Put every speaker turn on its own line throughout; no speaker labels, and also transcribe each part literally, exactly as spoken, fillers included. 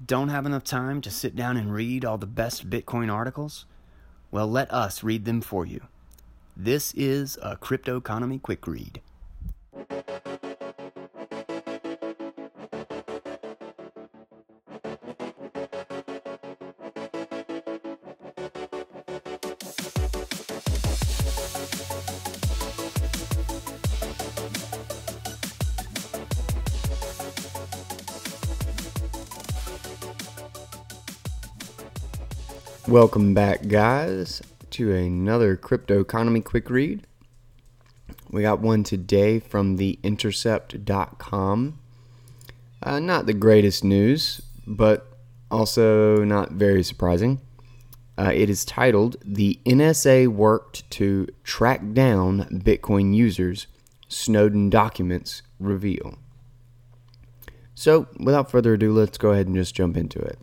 Don't have enough time to sit down and read all the best Bitcoin articles? Well, let us read them for you. This is a Crypto Economy Quick Read.
Welcome back, guys, to another Crypto Economy Quick Read. We got one today from the intercept dot com. Uh, not the greatest news, but also not very surprising. Uh, it is titled, "The N S A Worked to Track Down Bitcoin Users, Snowden Documents Reveal." So, without further ado, let's go ahead and just jump into it.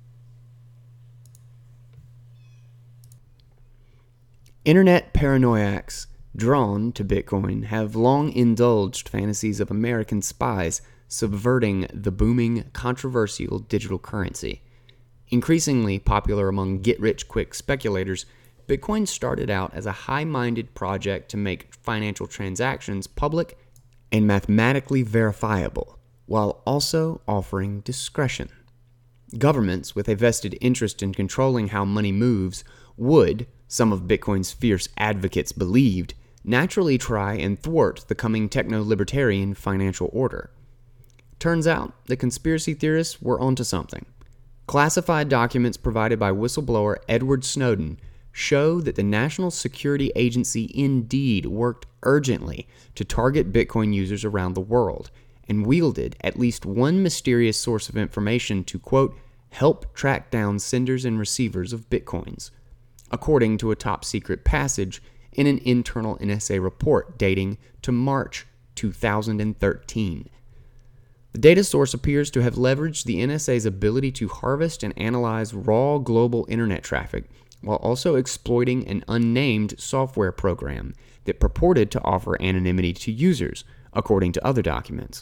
Internet paranoiacs drawn to Bitcoin have long indulged fantasies of American spies subverting the booming, controversial digital currency. Increasingly popular among get-rich-quick speculators, Bitcoin started out as a high-minded project to make financial transactions public and mathematically verifiable, while also offering discretion. Governments with a vested interest in controlling how money moves would, some of Bitcoin's fierce advocates believed, naturally try and thwart the coming techno-libertarian financial order. Turns out, the conspiracy theorists were onto something. Classified documents provided by whistleblower Edward Snowden show that the National Security Agency indeed worked urgently to target Bitcoin users around the world, and wielded at least one mysterious source of information to, quote, help track down senders and receivers of Bitcoins, according to a top-secret passage in an internal N S A report dating to March two thousand thirteen. The data source appears to have leveraged the N S A's ability to harvest and analyze raw global internet traffic while also exploiting an unnamed software program that purported to offer anonymity to users, according to other documents.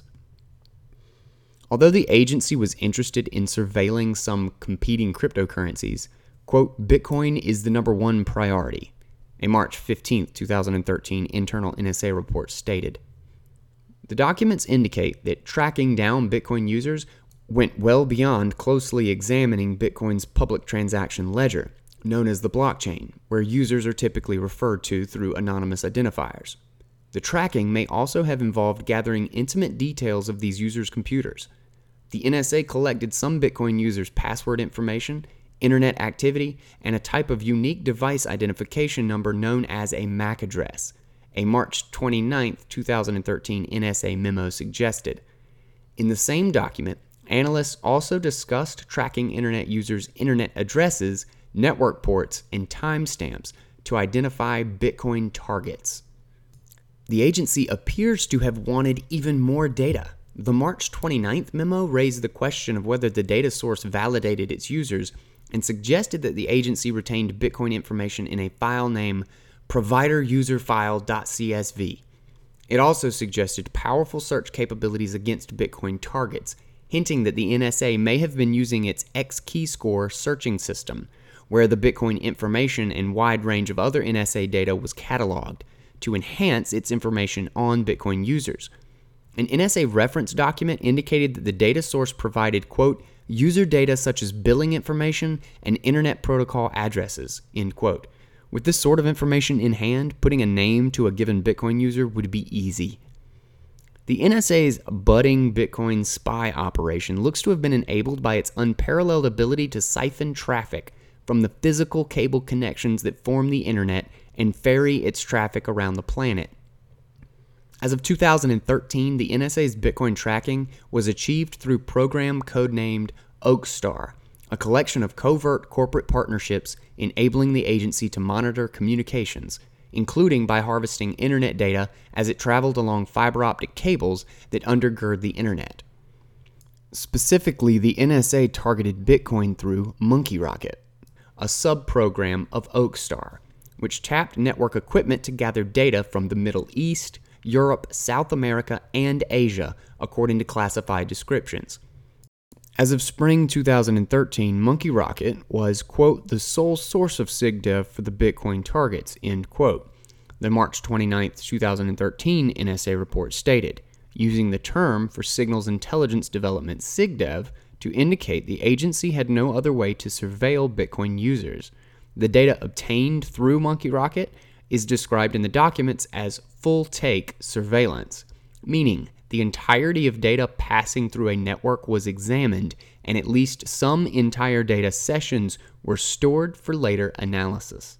Although the agency was interested in surveilling some competing cryptocurrencies, quote, Bitcoin is the number one priority, a March fifteenth, twenty thirteen internal N S A report stated. The documents indicate that tracking down Bitcoin users went well beyond closely examining Bitcoin's public transaction ledger, known as the blockchain, where users are typically referred to through anonymous identifiers. The tracking may also have involved gathering intimate details of these users' computers. The N S A collected some Bitcoin users' password information, internet activity, and a type of unique device identification number known as a M A C address, a March twenty-ninth, twenty thirteen N S A memo suggested. In the same document, analysts also discussed tracking internet users' internet addresses, network ports, and timestamps to identify Bitcoin targets. The agency appears to have wanted even more data. The March twenty-ninth memo raised the question of whether the data source validated its users and suggested that the agency retained Bitcoin information in a file named provider-user-file.csv. It also suggested powerful search capabilities against Bitcoin targets, hinting that the N S A may have been using its X-Keyscore searching system, where the Bitcoin information and wide range of other N S A data was cataloged, to enhance its information on Bitcoin users. An N S A reference document indicated that the data source provided, quote, user data such as billing information and internet protocol addresses, end quote. With this sort of information in hand, putting a name to a given Bitcoin user would be easy. The N S A's budding Bitcoin spy operation looks to have been enabled by its unparalleled ability to siphon traffic from the physical cable connections that form the internet and ferry its traffic around the planet. As of two thousand thirteen, the N S A's Bitcoin tracking was achieved through a program codenamed Oakstar, a collection of covert corporate partnerships enabling the agency to monitor communications, including by harvesting internet data as it traveled along fiber optic cables that undergird the internet. Specifically, the N S A targeted Bitcoin through Monkey Rocket, a sub-program of Oakstar, which tapped network equipment to gather data from the Middle East, Europe, South America, and Asia, according to classified descriptions. As of spring two thousand thirteen, Monkey Rocket was, quote, the sole source of SigDev for the Bitcoin targets, end quote. The March twenty-ninth, two thousand thirteen N S A report stated, using the term for Signals Intelligence Development SigDev to indicate the agency had no other way to surveil Bitcoin users. The data obtained through Monkey Rocket is described in the documents as full-take surveillance, meaning the entirety of data passing through a network was examined and at least some entire data sessions were stored for later analysis.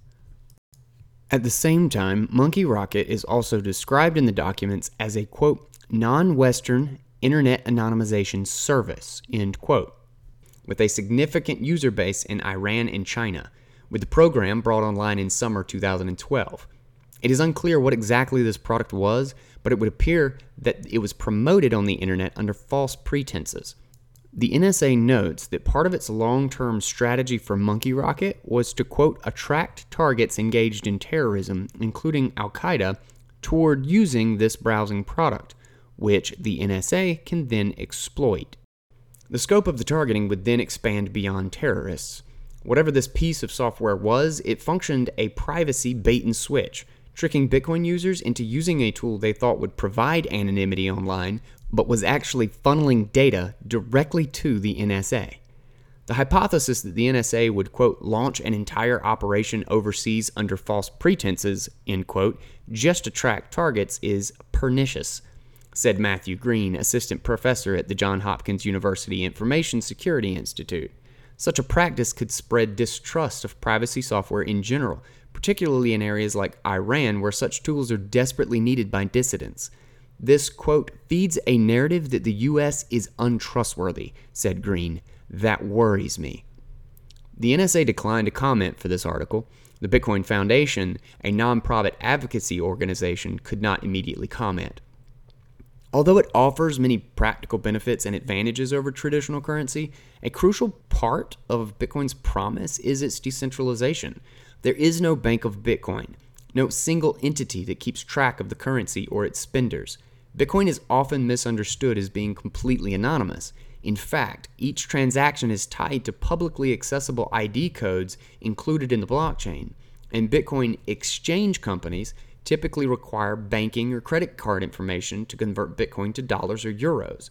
At the same time, Monkey Rocket is also described in the documents as a, quote, non-Western internet anonymization service, end quote, with a significant user base in Iran and China, with the program brought online in summer two thousand twelve. It is unclear what exactly this product was, but it would appear that it was promoted on the internet under false pretenses. The N S A notes that part of its long-term strategy for Monkey Rocket was to, quote, attract targets engaged in terrorism, including Al-Qaeda, toward using this browsing product, which the N S A can then exploit. The scope of the targeting would then expand beyond terrorists. Whatever this piece of software was, it functioned a privacy bait and switch, tricking Bitcoin users into using a tool they thought would provide anonymity online, but was actually funneling data directly to the N S A. The hypothesis that the N S A would, quote, launch an entire operation overseas under false pretenses, end quote, just to track targets is pernicious, said Matthew Green, assistant professor at the Johns Hopkins University Information Security Institute. Such a practice could spread distrust of privacy software in general, particularly in areas like Iran, where such tools are desperately needed by dissidents. This, quote, feeds a narrative that the U S is untrustworthy, said Green. That worries me. The N S A declined to comment for this article. The Bitcoin Foundation, a non-profit advocacy organization, could not immediately comment. Although it offers many practical benefits and advantages over traditional currency, a crucial part of Bitcoin's promise is its decentralization. There is no bank of Bitcoin, no single entity that keeps track of the currency or its spenders. Bitcoin is often misunderstood as being completely anonymous. In fact, each transaction is tied to publicly accessible I D codes included in the blockchain, and Bitcoin exchange companies typically require banking or credit card information to convert Bitcoin to dollars or euros.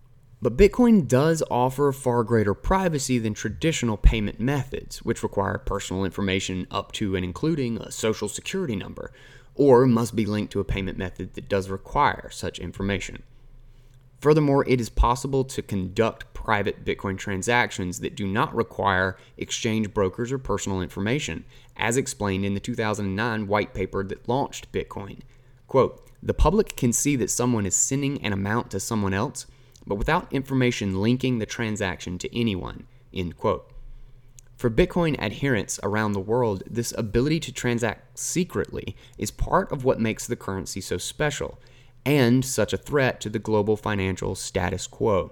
But Bitcoin does offer far greater privacy than traditional payment methods, which require personal information up to and including a social security number, or must be linked to a payment method that does require such information. Furthermore, it is possible to conduct private Bitcoin transactions that do not require exchange brokers or personal information, as explained in the two thousand nine white paper that launched Bitcoin. Quote, the public can see that someone is sending an amount to someone else, but without information linking the transaction to anyone, end quote. For Bitcoin adherents around the world, this ability to transact secretly is part of what makes the currency so special, and such a threat to the global financial status quo.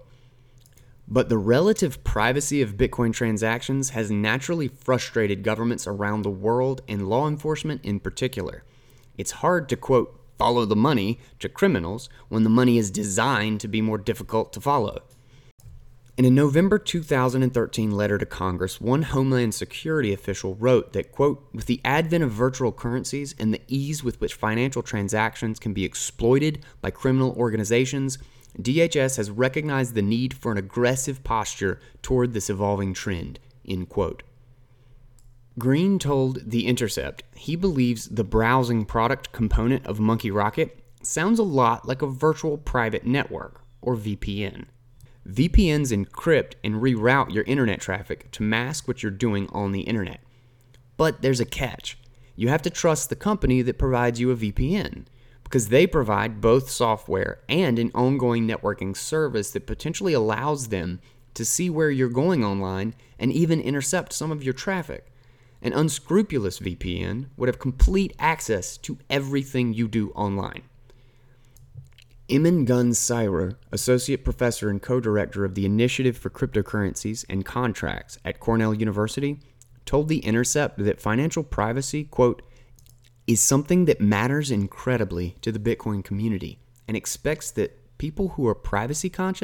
But the relative privacy of Bitcoin transactions has naturally frustrated governments around the world and law enforcement in particular. It's hard to, quote, follow the money to criminals when the money is designed to be more difficult to follow. In a November two thousand thirteen letter to Congress, one Homeland Security official wrote that, quote, with the advent of virtual currencies and the ease with which financial transactions can be exploited by criminal organizations, D H S has recognized the need for an aggressive posture toward this evolving trend, end quote. Green told The Intercept he believes the browsing product component of Monkey Rocket sounds a lot like a virtual private network, or V P N. V P Ns encrypt and reroute your internet traffic to mask what you're doing on the internet. But there's a catch. You have to trust the company that provides you a V P N, because they provide both software and an ongoing networking service that potentially allows them to see where you're going online and even intercept some of your traffic. An unscrupulous V P N would have complete access to everything you do online. Emin Gun Sirer, associate professor and co-director of the Initiative for Cryptocurrencies and Contracts at Cornell University, told The Intercept that financial privacy, quote, is something that matters incredibly to the Bitcoin community and expects that people who are privacy conscious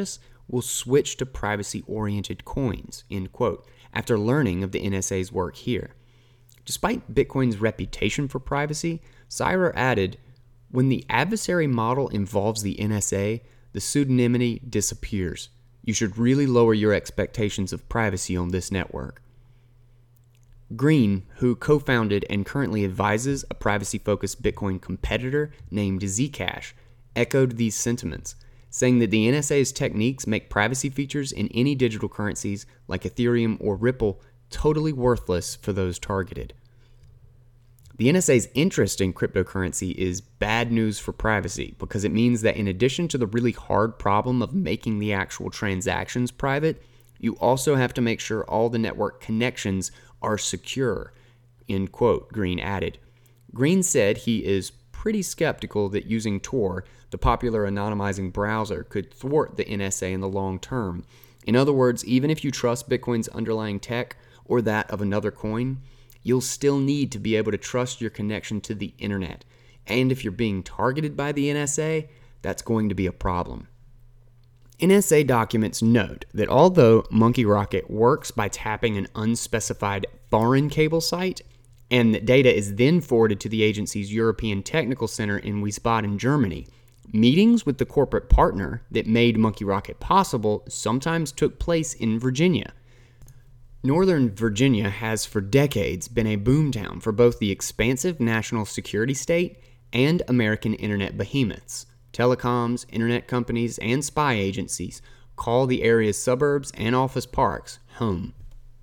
will switch to privacy-oriented coins, end quote, after learning of the N S A's work here. Despite Bitcoin's reputation for privacy, Seirer added, when the adversary model involves the N S A, the pseudonymity disappears. You should really lower your expectations of privacy on this network. Green, who co-founded and currently advises a privacy-focused Bitcoin competitor named Zcash, echoed these sentiments, saying that the N S A's techniques make privacy features in any digital currencies like Ethereum or Ripple totally worthless for those targeted. The N S A's interest in cryptocurrency is bad news for privacy because it means that in addition to the really hard problem of making the actual transactions private, you also have to make sure all the network connections are secure, end quote, Green added. Green said he is pretty skeptical that using Tor, the popular anonymizing browser, could thwart the N S A in the long term. In other words, even if you trust Bitcoin's underlying tech or that of another coin, you'll still need to be able to trust your connection to the internet. And if you're being targeted by the N S A, that's going to be a problem. N S A documents note that although Monkey Rocket works by tapping an unspecified foreign cable site, and that data is then forwarded to the agency's European Technical Center in Wiesbaden, Germany, meetings with the corporate partner that made Monkey Rocket possible sometimes took place in Virginia. Northern Virginia has for decades been a boomtown for both the expansive national security state and American internet behemoths. Telecoms, internet companies, and spy agencies call the area's suburbs and office parks home.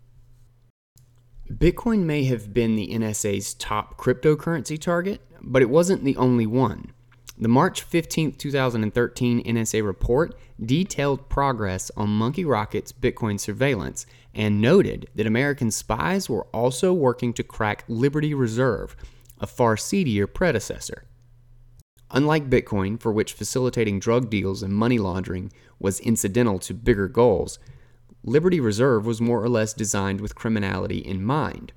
Bitcoin may have been the N S A's top cryptocurrency target, but it wasn't the only one. The March fifteenth, twenty thirteen N S A report detailed progress on Monkey Rocket's Bitcoin surveillance and noted that American spies were also working to crack Liberty Reserve, a far seedier predecessor. Unlike Bitcoin, for which facilitating drug deals and money laundering was incidental to bigger goals, Liberty Reserve was more or less designed with criminality in mind.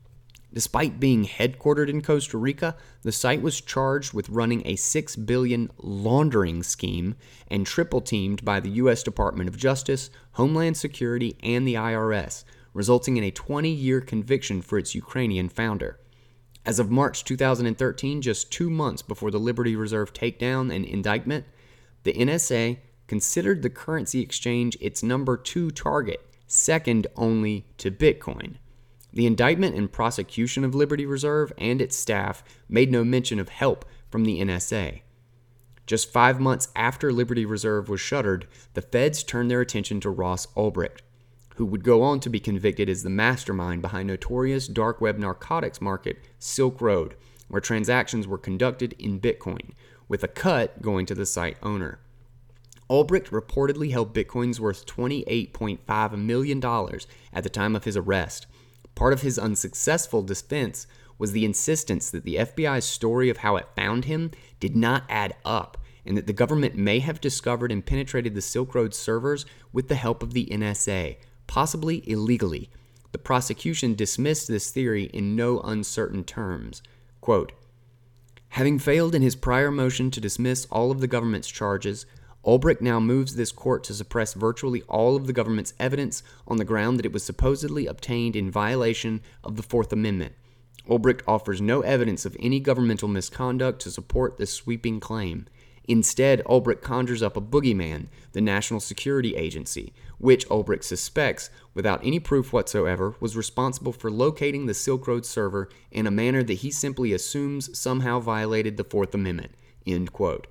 Despite being headquartered in Costa Rica, the site was charged with running a six billion dollars laundering scheme and triple-teamed by the U S Department of Justice, Homeland Security, and the I R S, resulting in a twenty-year conviction for its Ukrainian founder. As of March two thousand thirteen, just two months before the Liberty Reserve takedown and indictment, the N S A considered the currency exchange its number two target, second only to Bitcoin. The indictment and prosecution of Liberty Reserve and its staff made no mention of help from the N S A. Just five months after Liberty Reserve was shuttered, the feds turned their attention to Ross Ulbricht, who would go on to be convicted as the mastermind behind notorious dark web narcotics market Silk Road, where transactions were conducted in Bitcoin, with a cut going to the site owner. Ulbricht reportedly held Bitcoins worth twenty-eight point five million dollars at the time of his arrest. Part of his unsuccessful defense was the insistence that the F B I's story of how it found him did not add up, and that the government may have discovered and penetrated the Silk Road servers with the help of the N S A, possibly illegally. The prosecution dismissed this theory in no uncertain terms. Quote, having failed in his prior motion to dismiss all of the government's charges, Ulbricht now moves this court to suppress virtually all of the government's evidence on the ground that it was supposedly obtained in violation of the Fourth Amendment. Ulbricht offers no evidence of any governmental misconduct to support this sweeping claim. Instead, Ulbricht conjures up a boogeyman, the National Security Agency, which Ulbricht suspects, without any proof whatsoever, was responsible for locating the Silk Road server in a manner that he simply assumes somehow violated the Fourth Amendment. End quote.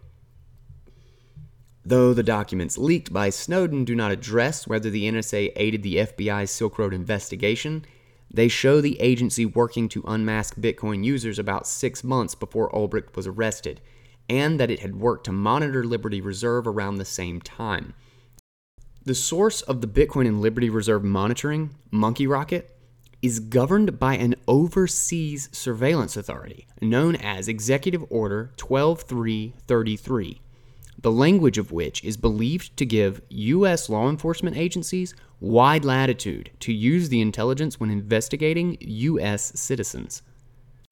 Though the documents leaked by Snowden do not address whether the N S A aided the F B I's Silk Road investigation, they show the agency working to unmask Bitcoin users about six months before Ulbricht was arrested, and that it had worked to monitor Liberty Reserve around the same time. The source of the Bitcoin and Liberty Reserve monitoring, Monkey Rocket, is governed by an overseas surveillance authority known as Executive Order twelve three thirty-three. The language of which is believed to give U S law enforcement agencies wide latitude to use the intelligence when investigating U S citizens.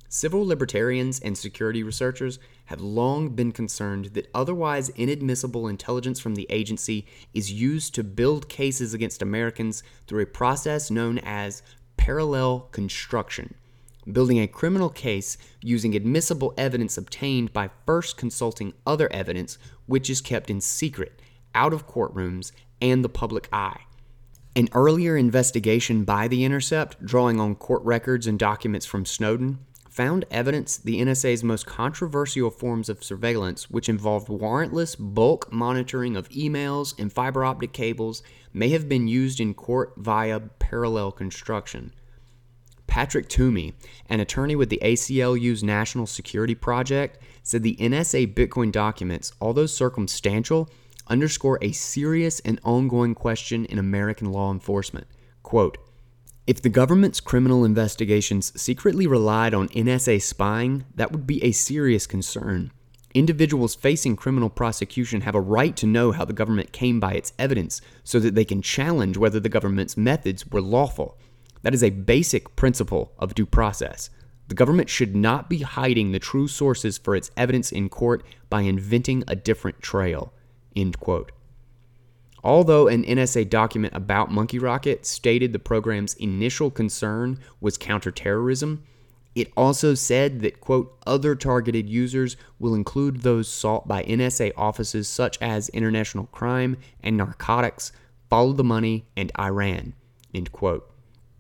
Civil libertarians and security researchers have long been concerned that otherwise inadmissible intelligence from the agency is used to build cases against Americans through a process known as parallel construction, building a criminal case using admissible evidence obtained by first consulting other evidence which is kept in secret, out of courtrooms and the public eye. An earlier investigation by The Intercept, drawing on court records and documents from Snowden, found evidence the N S A's most controversial forms of surveillance, which involved warrantless bulk monitoring of emails and fiber optic cables, may have been used in court via parallel construction. Patrick Toomey, an attorney with the A C L U's National Security Project, said the N S A Bitcoin documents, although circumstantial, underscore a serious and ongoing question in American law enforcement. Quote, "If the government's criminal investigations secretly relied on N S A spying, that would be a serious concern. Individuals facing criminal prosecution have a right to know how the government came by its evidence so that they can challenge whether the government's methods were lawful. That is a basic principle of due process. The government should not be hiding the true sources for its evidence in court by inventing a different trail." End quote. Although an N S A document about Monkey Rocket stated the program's initial concern was counterterrorism, it also said that, quote, "other targeted users will include those sought by N S A offices such as international crime and narcotics, follow the money, and Iran," end quote.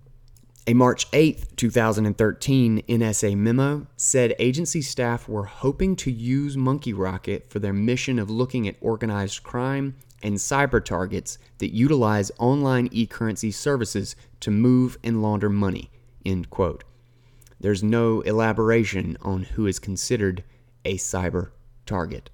A March eighth, twenty thirteen N S A memo said agency staff were hoping to use Monkey Rocket for their mission of looking at organized crime and cyber targets that utilize online e-currency services to move and launder money, end quote. There's no elaboration on who is considered a cyber target.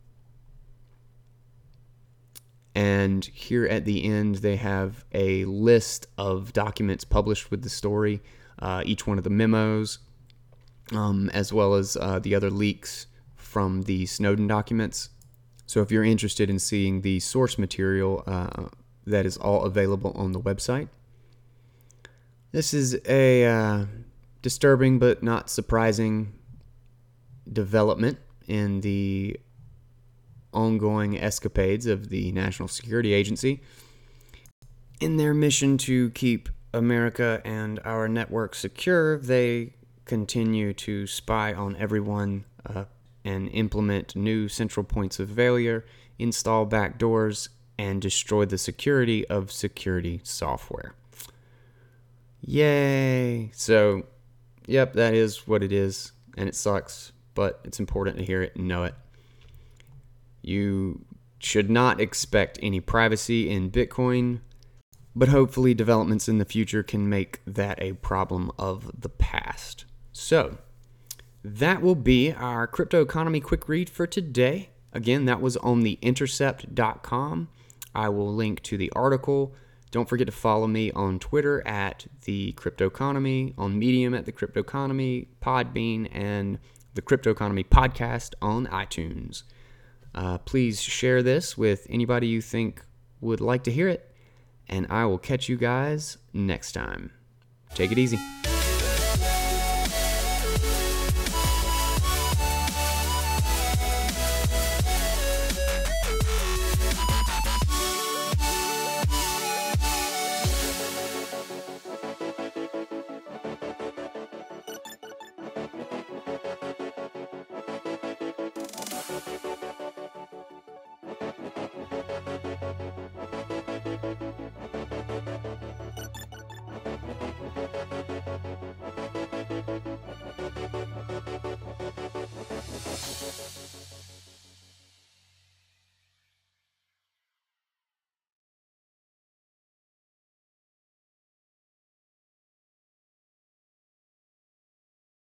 And here at the end, they have a list of documents published with the story, uh, each one of the memos, um, as well as uh, the other leaks from the Snowden documents. So if you're interested in seeing the source material, uh, that is all available on the website. This is a uh, disturbing but not surprising development in the ongoing escapades of the National Security Agency in their mission to keep America and our network secure. They continue to spy on everyone uh, and implement new central points of failure, install backdoors, and destroy the security of security software. Yay! So, yep, that is what it is, and it sucks, but it's important to hear it and know it. You should not expect any privacy in Bitcoin, but hopefully developments in the future can make that a problem of the past. So, that will be our crypto economy quick read for today. Again, that was on the intercept dot com. I will link to the article. Don't forget to follow me on Twitter at the Crypto Economy, on Medium at the Crypto Economy, Podbean, and the Crypto Economy podcast on iTunes. Uh, please share this with anybody you think would like to hear it, and I will catch you guys next time. Take it easy.